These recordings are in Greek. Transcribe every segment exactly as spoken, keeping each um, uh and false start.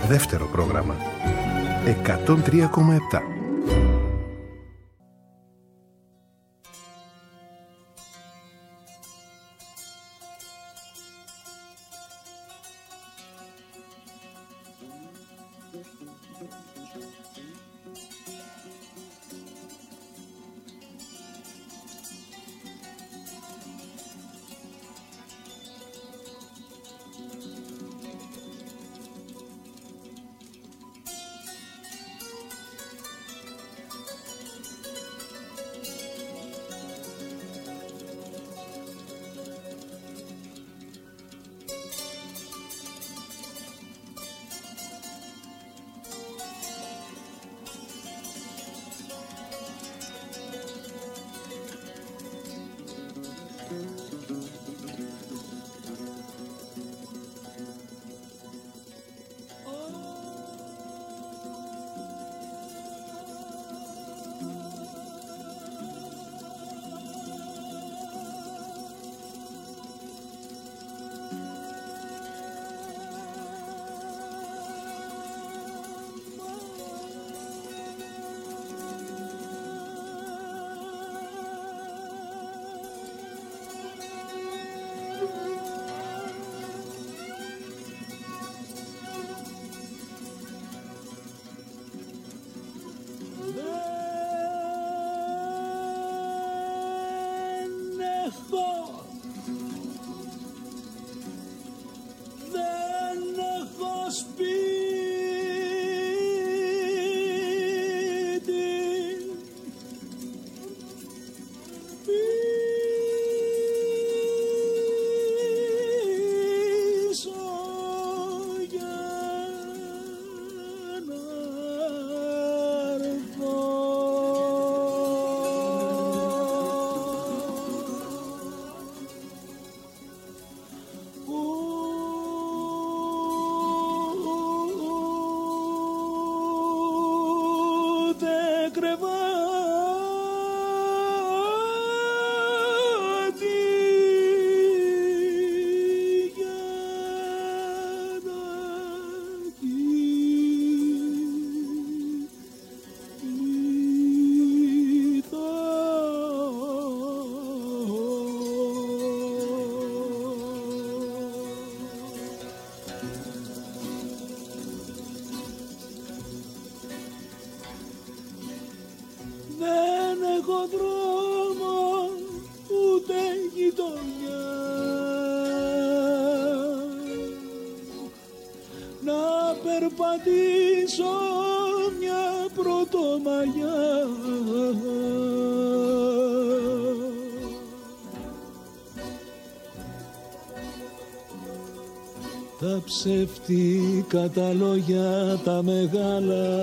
Δεύτερο πρόγραμμα. εκατόν τρία κόμμα επτά. Τα ψεύτικα τα λόγια τα μεγάλα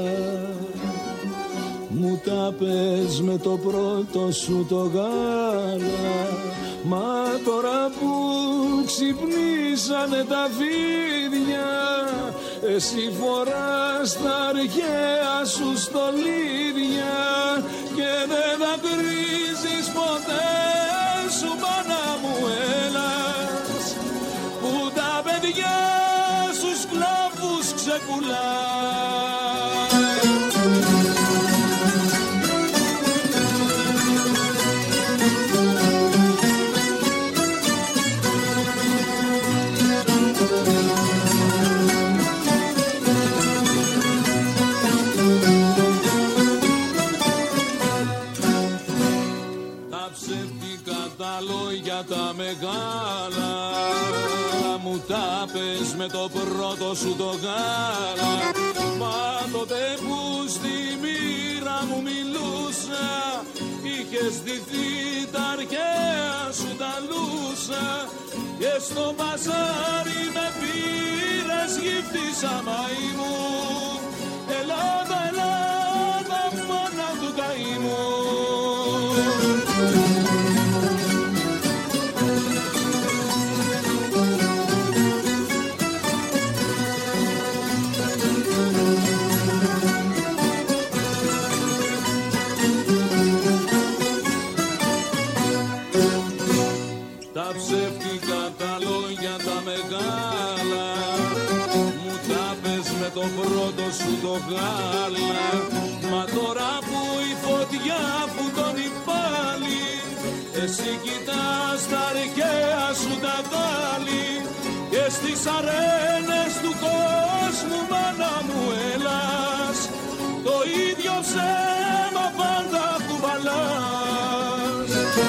μου τα πες με το πρώτο σου το γάλα. Μα τώρα που ξυπνήσανε τα φίδια, εσύ φοράς τα αρχαία σου στολίδια και δεν δακρύζεις ποτέ σου μάνα μου έλας, που τα παιδιά σου σκλάβους ξεκουλάς. Τα μεγάλα μου τα πες με το πρώτο σου το γάλα. Μα τότε που στη μοίρα μου μιλούσα, είχες ντυθεί τα αρχαία σου τα λούσα, και στο μπαζάρι με πήρες γύφτησα μαϊμού. Ελλάδα, Ελλάδα, μάνα του καημού. Τα ψεύτικα τα λόγια τα μεγάλα μου τα πες με το το πρώτο σου το γάλα. Μα τώρα που η φωτιά φουντώνει πάλι, εσύ κοιτάς τα αρχαία σου τα βάλει και στις αρένες του κόσμου, μάνα μου, έλας, το ίδιο ψέμα πάντα κουβαλάς.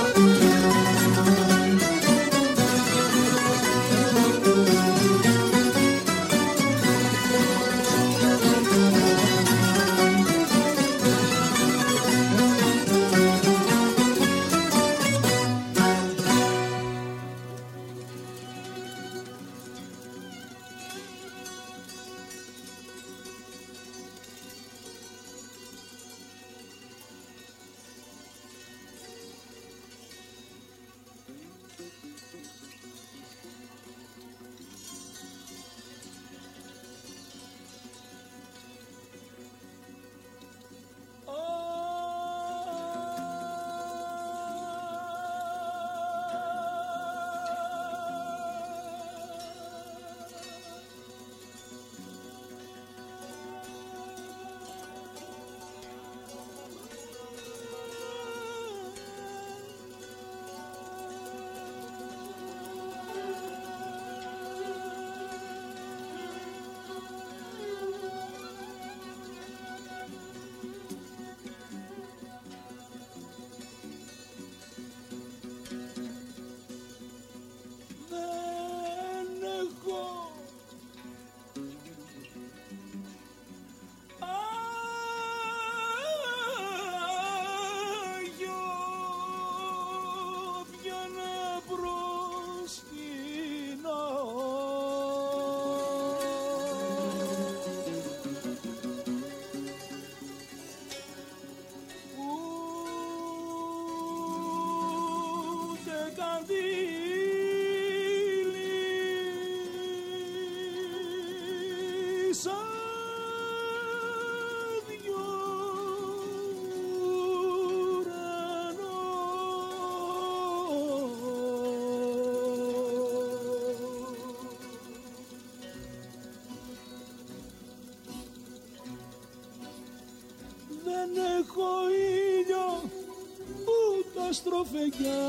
Στροφεγιά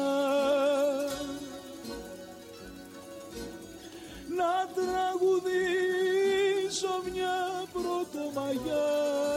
να τραγουδήσω μια πρωτομαγιά.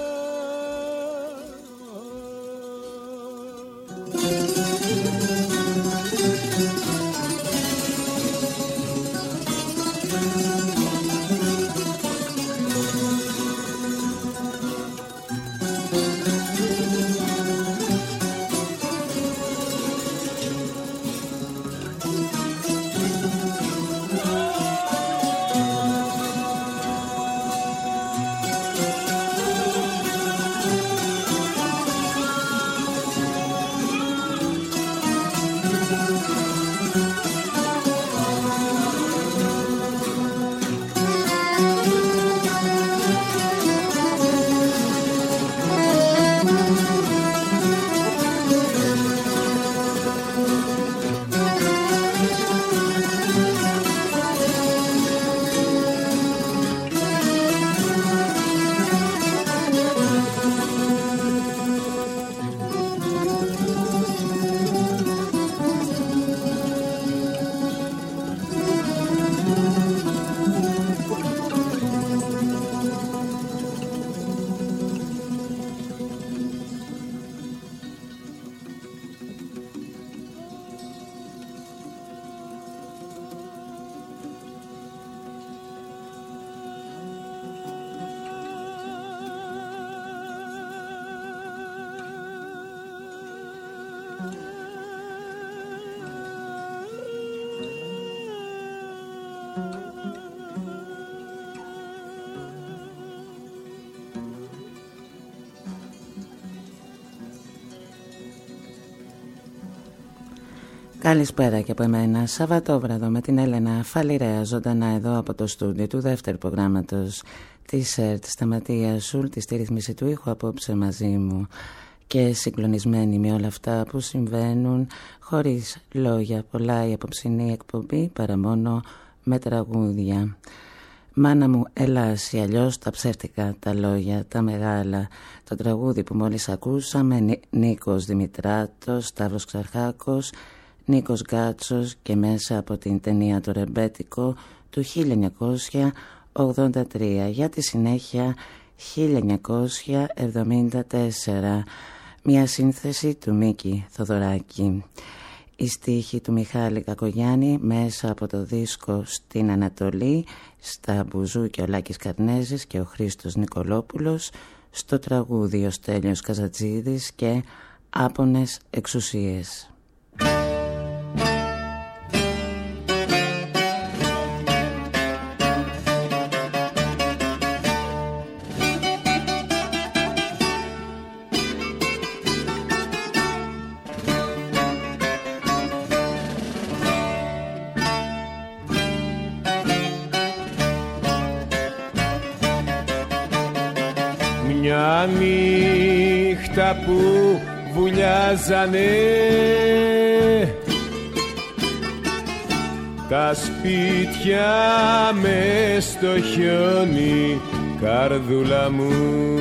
Καλησπέρα και από εμένα. Σαββατόβραδο με την Έλενα Φαλιρέα, ζωντανά εδώ από το στούντιο του δεύτερου προγράμματος της ΕΡΤ. Σταματία Σούλτη στη ρύθμιση του ήχου, απόψε μαζί μου και συγκλονισμένη με όλα αυτά που συμβαίνουν, χωρίς λόγια πολλά η απόψινή εκπομπή, παρά μόνο με τραγούδια. Μάνα μου έλας ή αλλιώς, τα ψεύτικα, τα λόγια, τα μεγάλα. Το τραγούδι που μόλις ακούσαμε, Νίκος Δημητράτος, Σταύρος Ξαρχάκος, Νίκος Γκάτσος, και μέσα από την ταινία «Το Ρεμπέτικο» του χίλια εννιακόσια ογδόντα τρία. Για τη συνέχεια χίλια εννιακόσια εβδομήντα τέσσερα, μια σύνθεση του Μίκη Θοδωράκη. Η στίχη του Μιχάλη Κακογιάννη μέσα από το δίσκο «Στην Ανατολή», στα μπουζούκια ο Λάκης Καρνέζης και ο Χρήστος Νικολόπουλος, στο τραγούδι ο Στέλιος Καζατζίδης και «Άπονες εξουσίες». Μια νύχτα που βουλιάζανε τα σπίτια μες στο χιόνι, καρδούλα μου,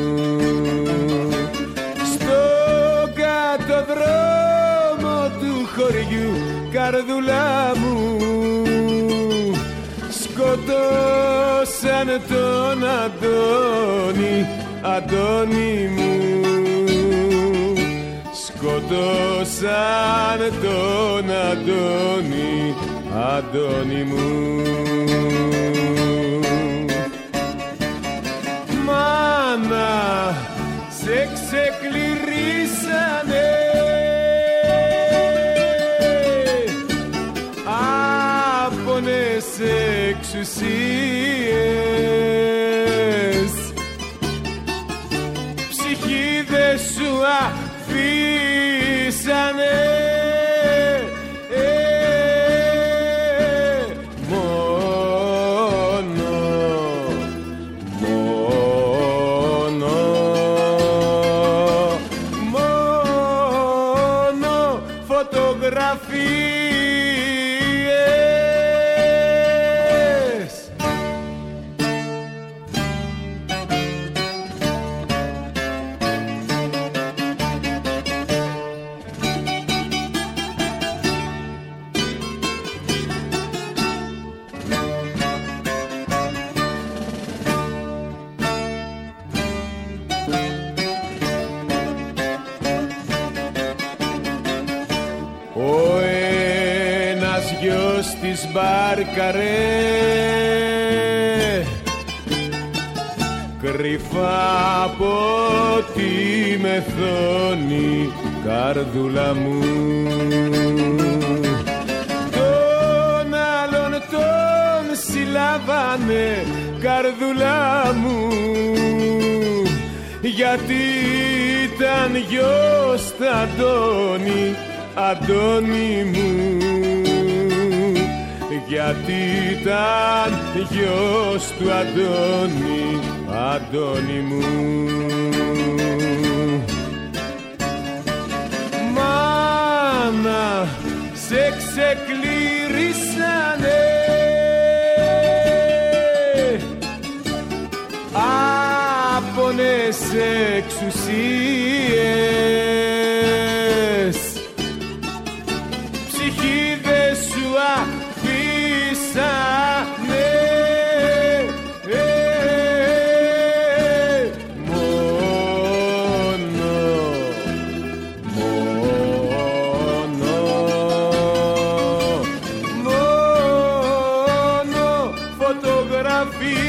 στο κάτω δρόμο του χωριού, καρδούλα μου, σκοτώσαν τον Αντώνη, Αντώνη μου, σκοτώσαν τον Αντώνη, Αντώνη μου. Μάνα, σε ξεκληρίσανε, άπονες εξουσίες, ψυχίδες σου αφήσανε, ε, μόνο, μόνο, μόνο φωτογραφίες. Της μπάρκαρε κρυφά από τη μεθόνη, καρδούλα μου, τον άλλον τον συλλάβανε, καρδούλα μου, γιατί ήταν γιος του Αντώνη, Αντώνη μου, γιατί ήταν γιος του Αντώνη, Αντώνη μου. Μάνα, σε ξεκληρίσανε, άπονες εξουσίες, ψυχίδες σου αφήσανε, ε, μόνο, μόνο, μόνο φωτογραφίες.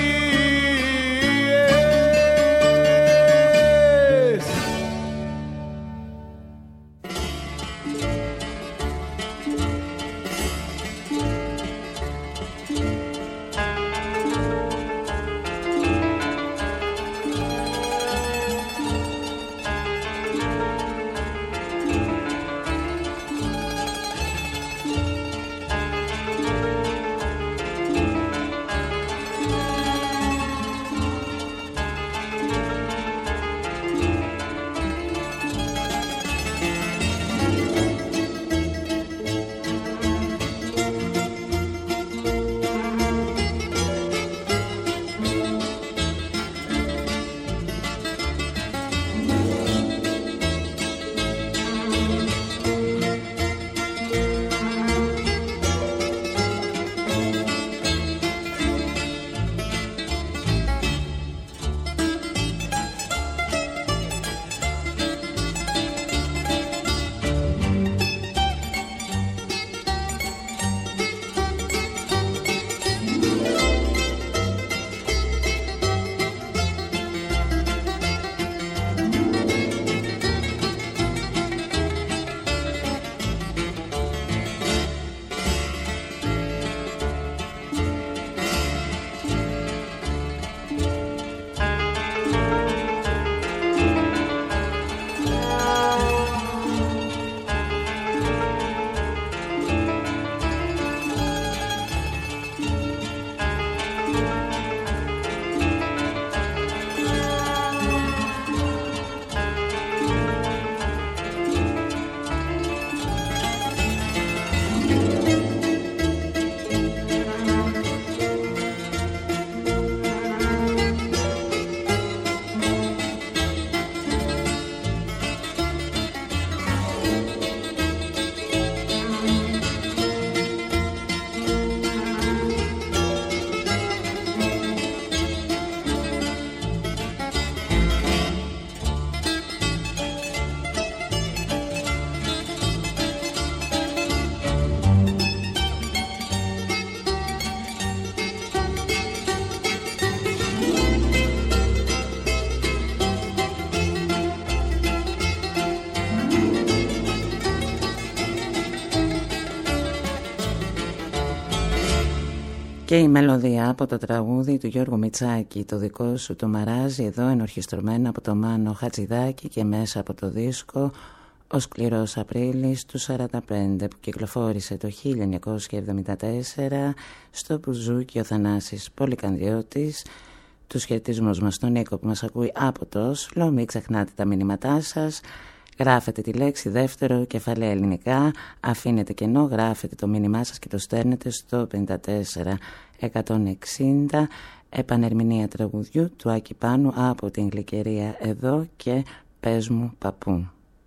Και η μελωδία από το τραγούδι του Γιώργου Μητσάκη, το δικό σου το μαράζι, εδώ ενορχιστρωμένα από το Μάνο Χατζηδάκη και μέσα από το δίσκο «Ο σκληρός Απρίλης» του σαράντα πέντε, που κυκλοφόρησε το χίλια εννιακόσια εβδομήντα τέσσερα στο Μπουζούκι ο Θανάσης Πολυκανδιώτης. Τους χαιρετισμούς μας στον Νίκο που μας ακούει από το Όσλο. Μην ξεχνάτε τα μηνύματά σας. Γράφετε τη λέξη δεύτερο κεφαλαία ελληνικά, αφήνετε κενό, γράφετε το μήνυμά σας και το στέλνετε στο πενήντα τέσσερα εκατόν εξήντα. Επανερμηνεία τραγουδιού του Άκη Πάνου από την Γλυκερία εδώ και «Πες μου παππού».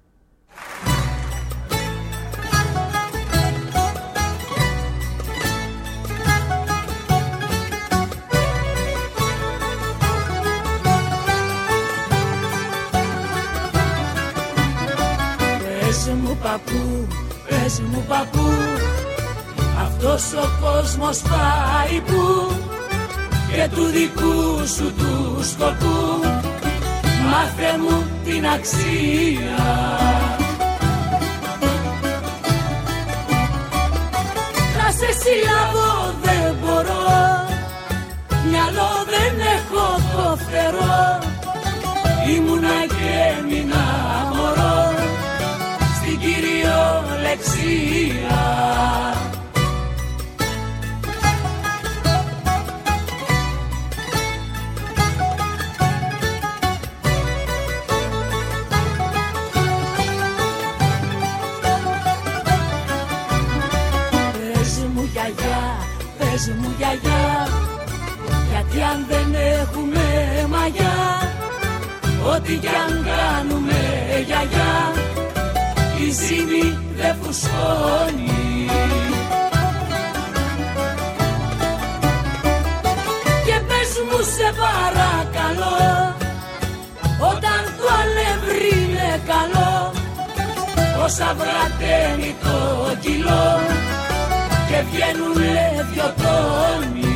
Πες μου παππού, πες μου παππού, αυτός ο κόσμος πάει που και του δικού σου του σκοπού μάθε μου την αξία. Να σε συλλάβω δεν μπορώ, μυαλό δεν έχω το φτερό, ήμουνα και έμεινα μωρό στην κυριολεξία. Πες μου γιαγιά, γιατί αν δεν έχουμε μαγιά, ό,τι κι αν κάνουμε γιαγιά, η ζύμη δεν φουσκώνει. Και πες μου σε παρακαλώ, όταν το αλεύρι είναι καλό, όσα βραταίνει το κιλό και βγαίνουνε δυο τόνοι.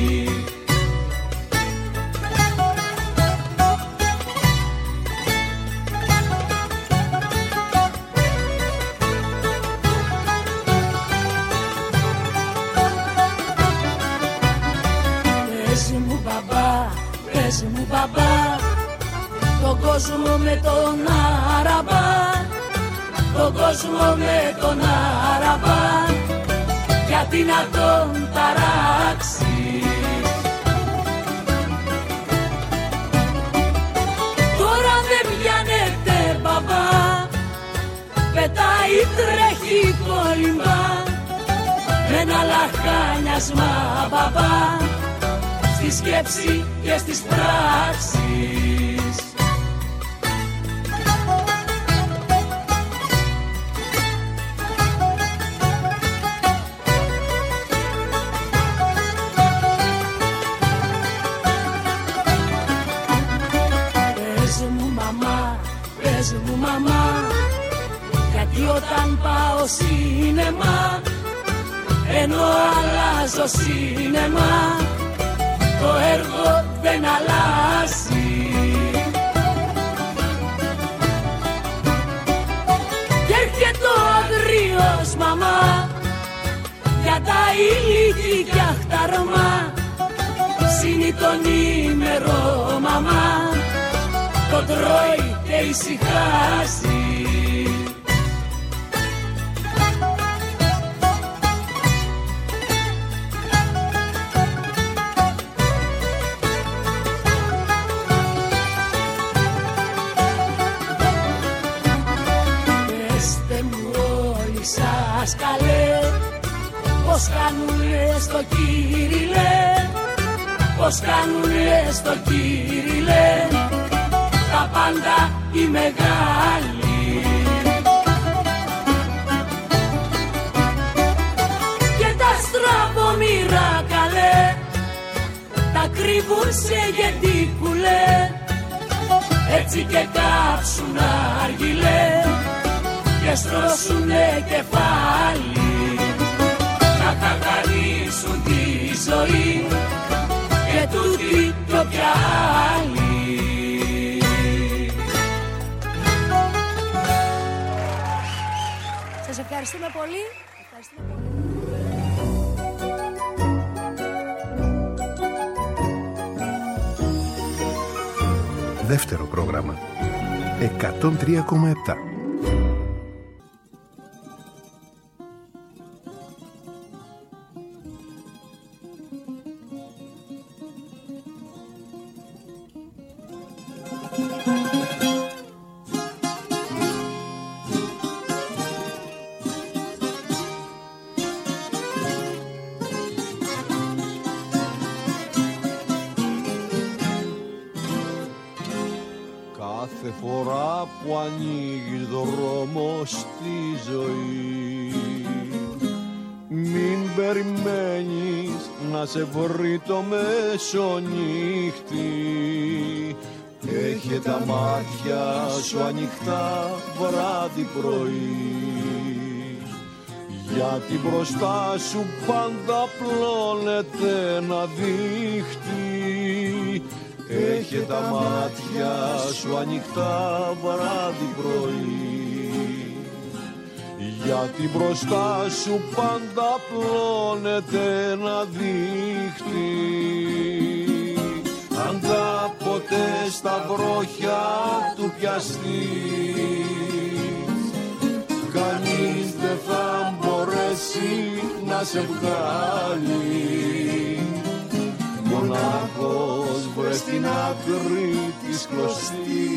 Πες μου μπαμπά, πες μου μπαμπά, τον κόσμο με τον Αραμπά, τον κόσμο με τον Αραμπά, γιατί να τον ταράξεις. Τώρα δεν πιάνεται μπαμπά, πετάει τρέχει κολυμπά, με ένα λαχάνιασμα μπαμπά, στη σκέψη και στις πράξεις. Πες μου μαμά, γιατί όταν πάω σίνεμα, ενώ αλλάζω σίνεμα, το έργο δεν αλλάζει. Και έρχεται ο αγρίος μαμά, για τα ηλικία χταρμά, σύνει τον ημερό μαμά, το τρώει και ησυχάζει. Πεστε μου όλοι σας καλέ, πως κάνουνε στο Κύριλε, πως κάνουνε στο Κύριλε τα πάντα οι μεγάλοι. Και τα στραβομοίρα καλέ, τα κρύβουν σε γεντίκουλε, έτσι και κάψουν αργυλέ και στρώσουνε κεφάλι, να καθαρίσουν τη ζωή και τούτη κι όποια άλλη. Σας ευχαριστούμε πολύ. Ευχαριστούμε πολύ. Δεύτερο πρόγραμμα. εκατόν τρία κόμμα επτά. Κάθε φορά που ανοίγεις δρόμο στη ζωή, μην περιμένεις να σε βρει το μεσονύχτη. Έχε τα μάτια σου ανοιχτά βράδυ πρωί, γιατί μπροστά σου πάντα πλώνεται ένα δίχτυ. Έχε τα μάτια σου ανοιχτά βράδυ πρωί, γιατί μπροστά σου πάντα πλώνεται ένα δίχτυ. Αν κάποτε στα βρόχια του πιαστείς, κανείς δεν θα μπορέσει να σε βγάλει. Μονάχος βρες την άκρη της κλωστής,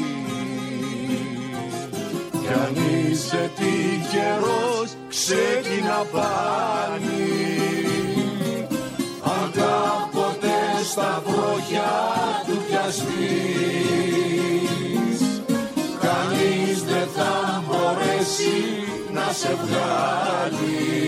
κι αν είσαι τυχερός ξεκινά πάλι. Αν κάποτε στα βρόχια του πιαστείς, κανείς δεν θα μπορέσει να σε βγάλει.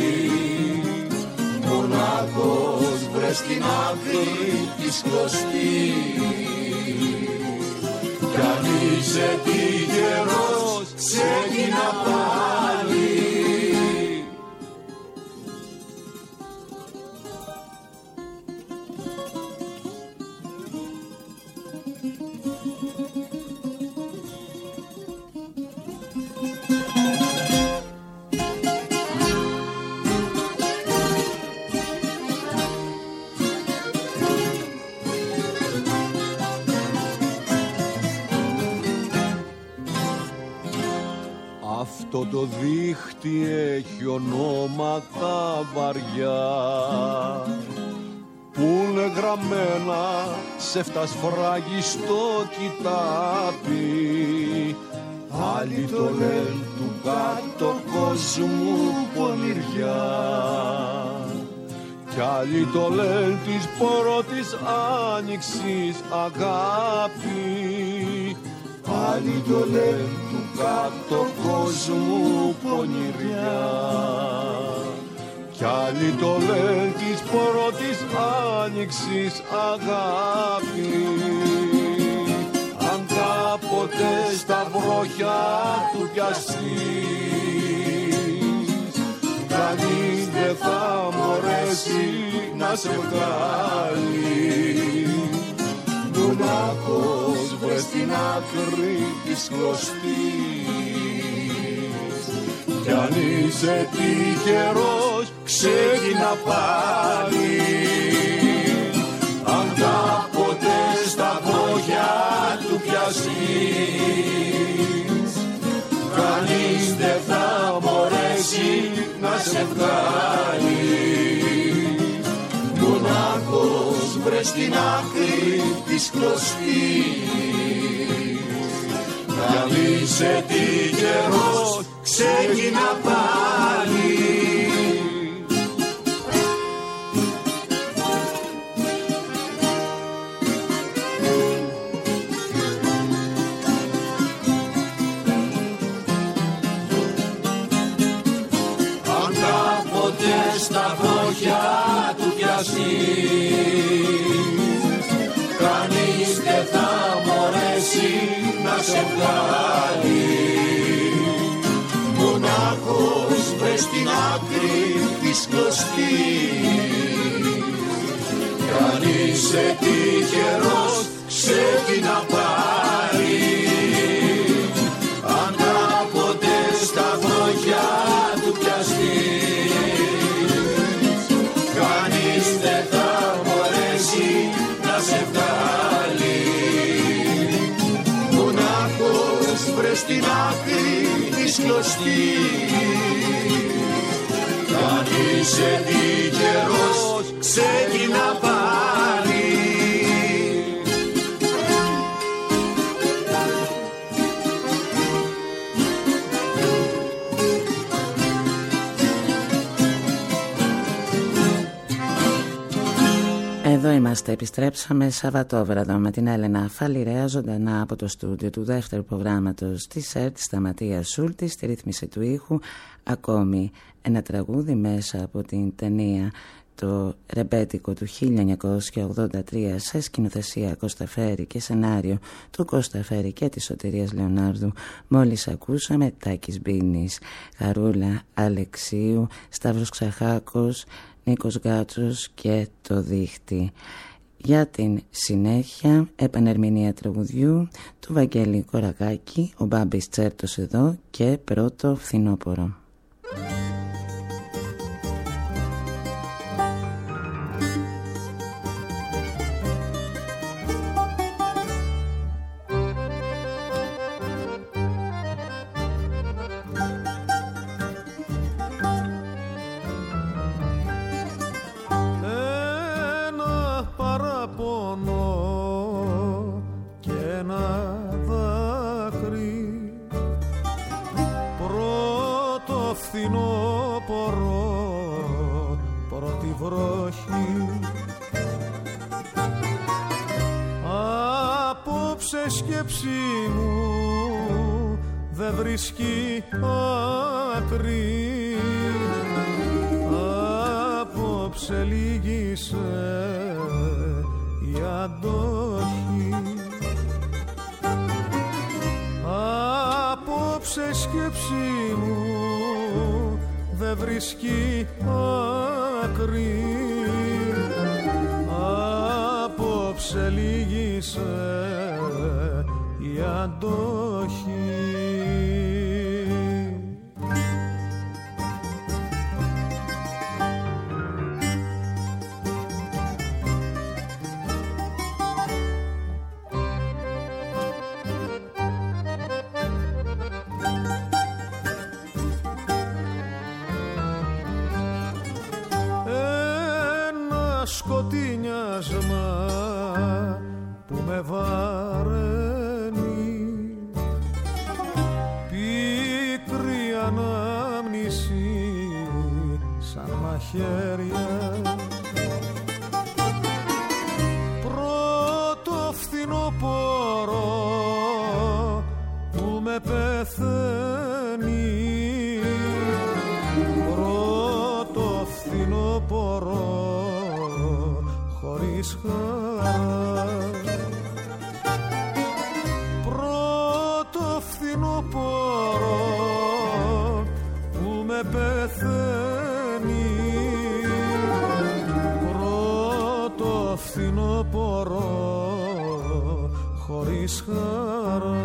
Μονάχος βρες την άκρη της κλωστής, κι αν είσαι τυχερός ξεκινά πάλι. Αυτό το δίχτυ έχει ονόματα βαριά που είναι γραμμένα σε φτασφράγιστο κοιτάπι. Άλλοι το λένε του κάτω κόσμου πονηριά, κι άλλοι το λένε της πρώτης άνοιξης αγάπη. Άλλοι το λένε του κάτω κόσμου πονηριά, κι άλλοι το λένε της πρώτης άνοιξης αγάπη. Αν κάποτε στα βρόχια του πιαστείς, κανείς δεν θα μπορέσει να σε βγάλει. Μονάχος βρες την άκρη της κλωστής, κι αν είσαι τυχερός ξεκινά πάλι. Αν κάποτε στα βρόχια του πιαστείς, κανείς δεν θα μπορέσει να σε βγάλει. Μονάχος βρες την άκρη της κλωστής, κι αν είσαι τυχερός ξεκινά πάλι. Αν κάποτε στα βρόχια του πιαστείς, κανείς δεν θα μπορέσει να σε βγάλει. Μονάχος βρες την άκρη της κλωστής, κι αν είσαι τυχερός ξεκινά πάλι. Αν κάποτε στα βρόχια του πιαστείς, κανείς δεν θα μπορέσει να σε βγάλει. σωστή. Αν είσαι τυχερός, ξεκινά πάλι. Εδώ είμαστε, επιστρέψαμε Σαββατόβραδο με την Έλενα Φαλιρέα ζωντανά από το στούντιο του δεύτερου προγράμματος της ΕΡΤ στα Ματία Σούλτη, στη ρύθμιση του ήχου. Ακόμη ένα τραγούδι μέσα από την ταινία το ρεμπέτικο του χίλια εννιακόσια ογδόντα τρία σε σκηνοθεσία Κώστα Φέρη και σενάριο του Κώστα Φέρη και της Σωτηρίας Λεωνάρδου. Μόλις ακούσαμε Τάκης Μπίνης, Χαρούλα Αλεξίου, Σταύρος Ξαχάκος, Νίκος Γκάτσος και το Δίχτυ. Για την συνέχεια επανερμηνεία τραγουδιού του Βαγγέλη Κορακάκη, ο Μπάμπης Τσέρτος εδώ και πρώτο φθινόπωρο. Σκέψη μου δεν βρίσκει άκρη, απόψε λύγησε η αντοχή. Απόψε σκέψη μου δεν βρίσκει άκρη, απόψε λύγησε η αντοχή. Ένα σκοτεινιάσμα που με βάρε, σαν μαχαίρια, πρώτο φθινόπωρο που με πεθαίνει, πρώτο φθινόπωρο χωρίς χαρά, πρώτο φθινόπωρο που με πεθαίνει, πρώτο φθινόπωρο χωρίς χαρά.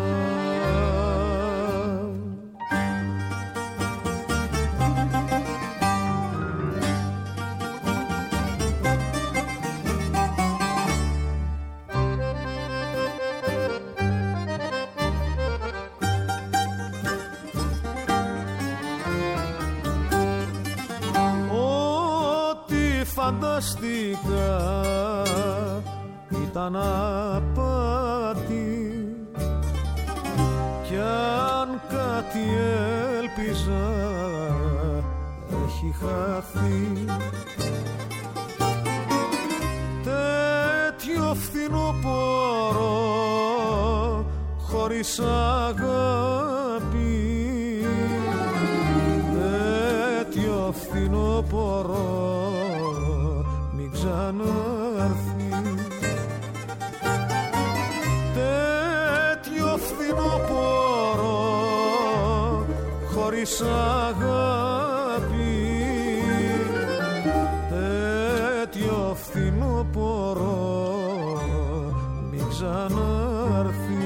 Φανταστικά ήταν απάτη, κι αν κάτι έλπιζα έχει χαθεί. Τέτοιο φθινόπωρο χωρίς αγάπη, τέτοιο φθινόπωρο ξανάρθει. Τέτοιο φθινόπωρο χωρίς αγάπη, τέτοιο φθινόπωρο μην ξανάρθει.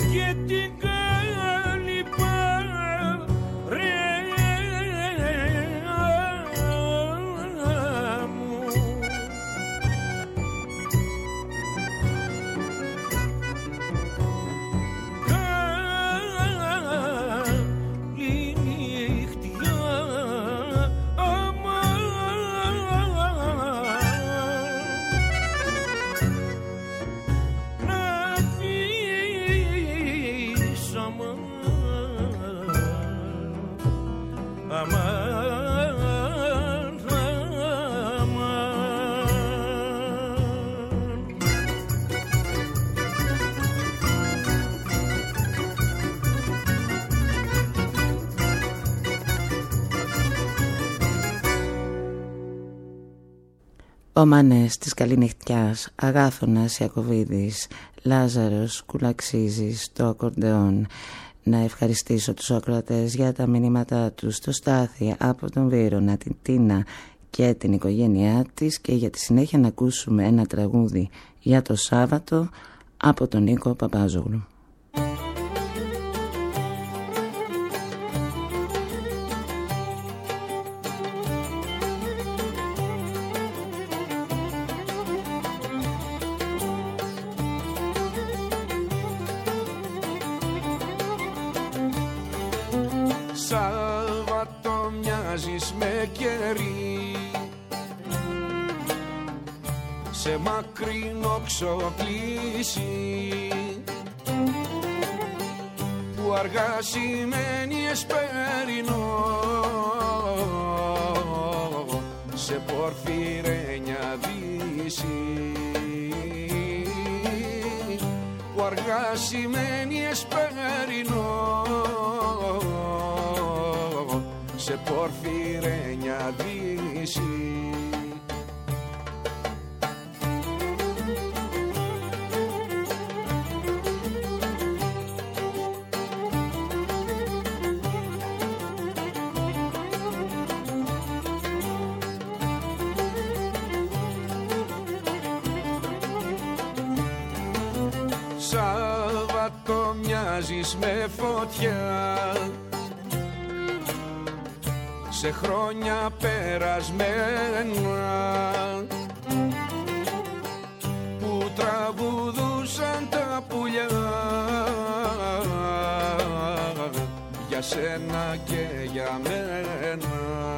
και την κάνει παρέα μου. Καλή νύχτια, αμάν. Να φύγεις, αμάν, αμάν, αμάν. Ο Μανές της Καληνυχτιάς, Αγάθωνας Ιακωβίδης, Λάζαρος Κουλαξίζης, το ακορντεόν. Να ευχαριστήσω τους ακροατές για τα μηνύματά τους, το Στάθη από τον Βύρωνα, την Τίνα και την οικογένειά της, και για τη συνέχεια να ακούσουμε ένα τραγούδι για το Σάββατο από τον Νίκο Παπάζογλου. Σάββατο μοιάζεις με κερί, σε μακρινό ξοκλήσι, που αργά σημαίνει εσπερινό, σε πορφυρένια δύση, που αργά σημαίνει εσπερινό, σε πορφυρένια δύση. Σάββατο μοιάζεις με φωτιά, σε χρόνια περασμένα, που τραγουδούσαν τα πουλιά για σένα και για μένα,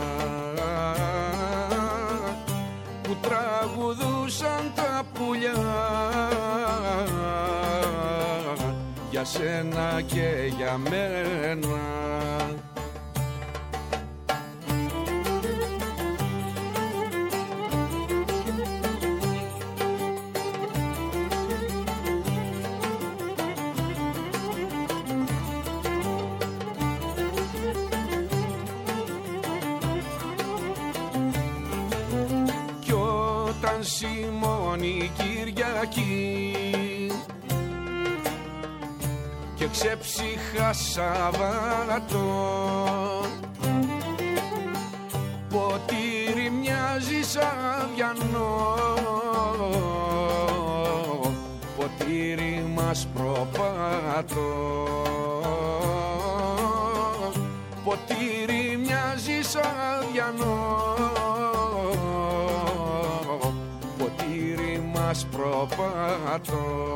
που τραγουδούσαν τα πουλιά για σένα και για μένα. Κι όταν σημώνει Κυριακή και ξεψύχα Σαββάτο, ποτήρι μοιάζει σαν βιανό, ποτήρι μας προπάτω, ποτήρι μοιάζει σαν βιανό, ποτήρι μας προπάτω.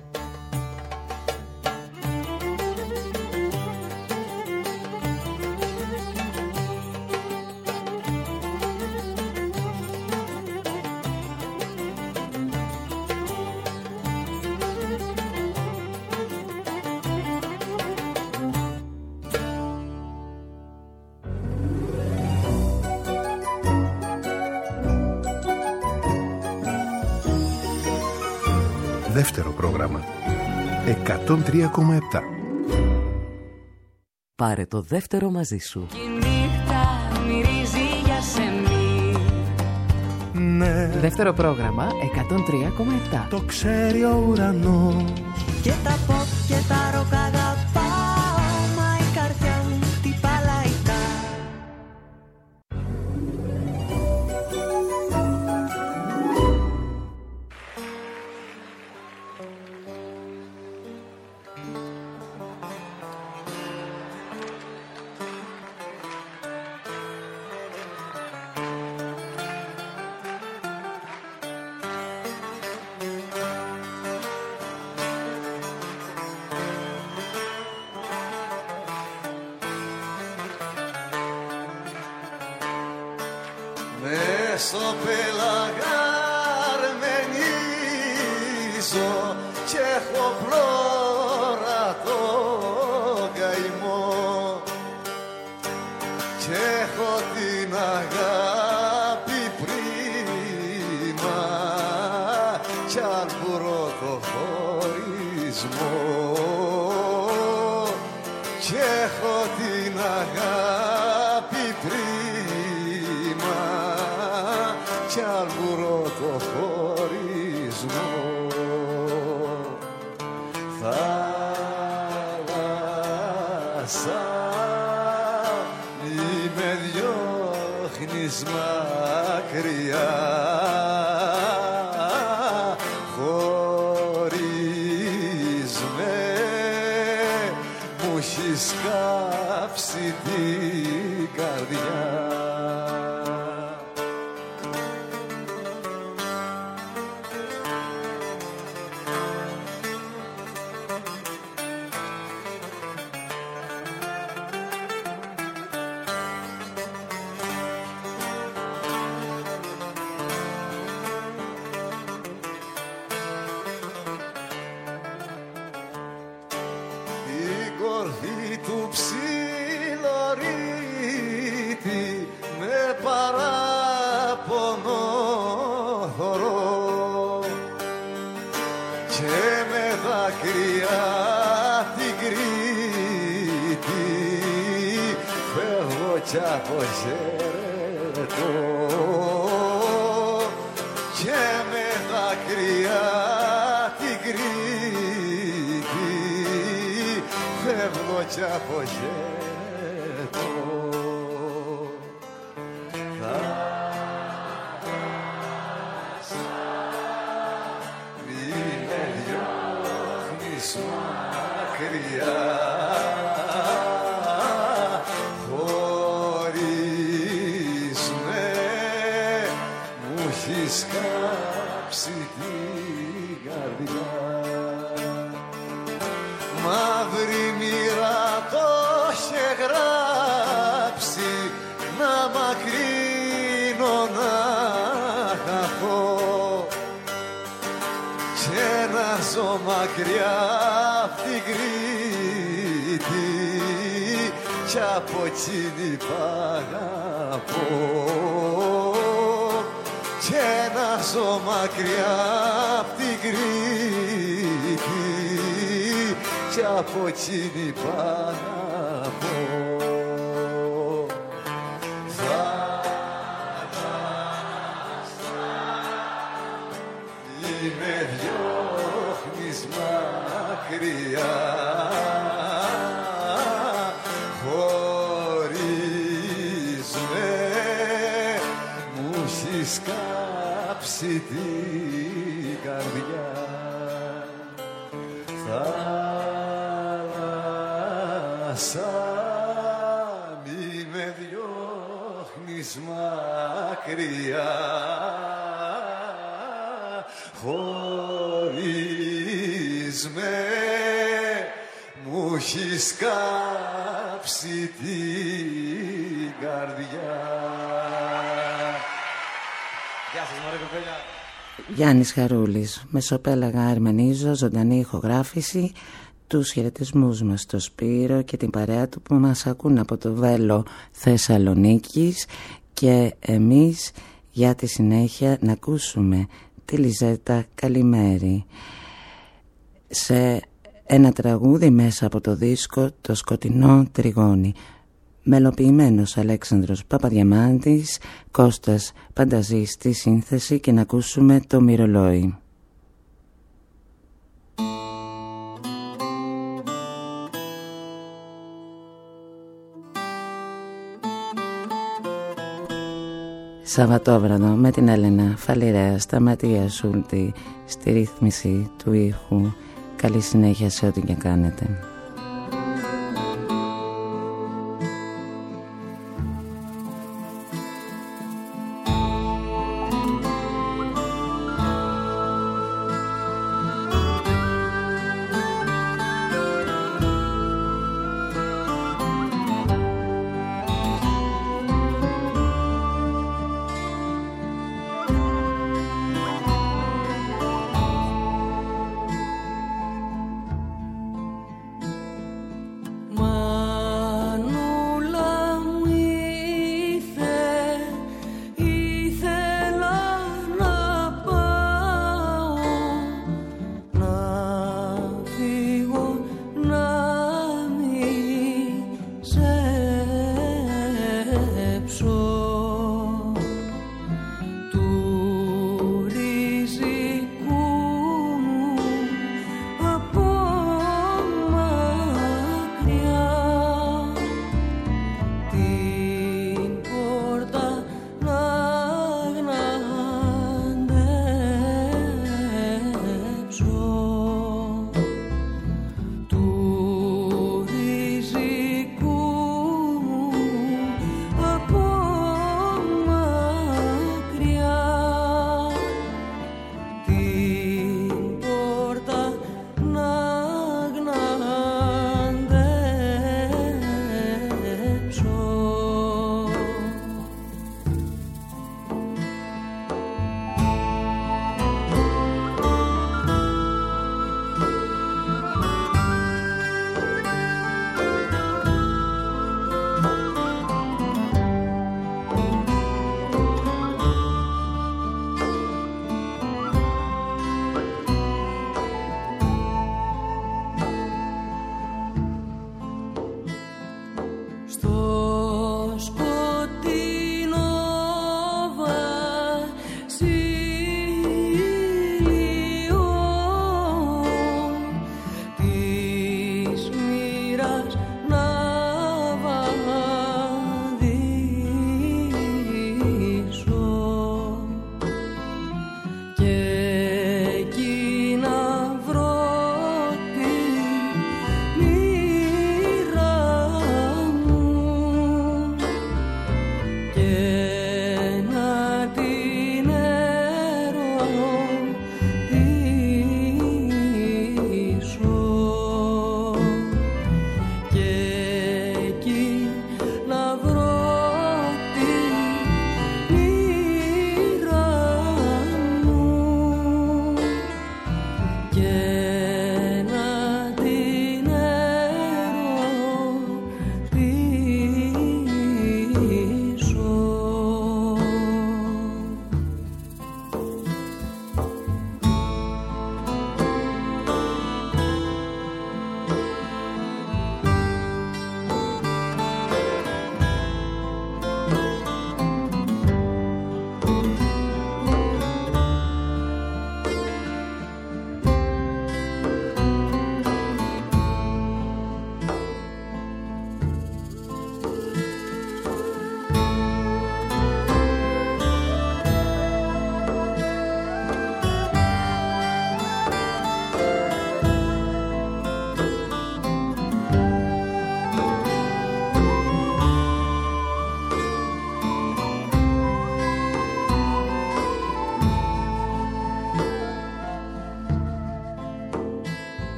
Δεύτερο πρόγραμμα εκατόν τρία κόμμα επτά. Πάρε το δεύτερο μαζί σου. Κι η νύχτα μυρίζει για σεμί. Ναι, Δεύτερο πρόγραμμα εκατόν τρία κόμμα επτά. το ξέρει ο ουρανός. Και τα pop και τα ροκ αγαπάω, μα η καρδιά μου τι παλαϊκά. πελαγαρμενίζω κι έχω πλώρα το καημό κι έχω την αγάπη πρίμα κι αλμπουρό το χωρισμό κι έχω την αγάπη πρίμα κι αλμπουρό το χωρισμό. Θάλασσα μη με διώχνεις μακριά χωρίς με μου έχεις κάψει την καρδιά. Κι αποχαιρετώ και με δάκρυα την Κρήτη φεύγω κι αποχαιρετώ. Θάλασσα μη με διώχνεις μακριά σκάψει την καρδιά. Μαύρη μοίρα το είχε γράψει να μακρύνω να χαθώ και να ζω μακριά απ' την Κρήτη κι από εκείνη π' αγαπώ και να ζω μακριά απ' την Κρήτη κι από εκείνη π' αγαπώ. Θάλασσα μη με διώχνεις μακριά χωρίς με μου έχεις κάψει την καρδιά. Θάλασσα μη με διώχνεις μακριά χωρίς με μου έχεις κάψει την καρδιά. Γεια σας μωρέ κοπέλια. Γιάννης Χαρούλης, Μεσοπέλαγα Αρμενίζω, ζωντανή ηχογράφηση. Τους χαιρετισμούς μας στο Σπύρο και την παρέα του που μας ακούν από το Βέλο Θεσσαλονίκης και εμείς για τη συνέχεια να ακούσουμε τη Λιζέτα Καλημέρη σε ένα τραγούδι μέσα από το δίσκο «Το σκοτεινό τριγώνι». Μελοποιημένος Αλέξανδρος Παπαδιαμάντης, Κώστας Πανταζής στη σύνθεση και να ακούσουμε το Μυρολόι. Σαββατόβραδο με την Έλενα Φαλιρέα, Σταματία Σούλτη στη ρύθμιση του ήχου. Καλή συνέχεια σε ό,τι και κάνετε.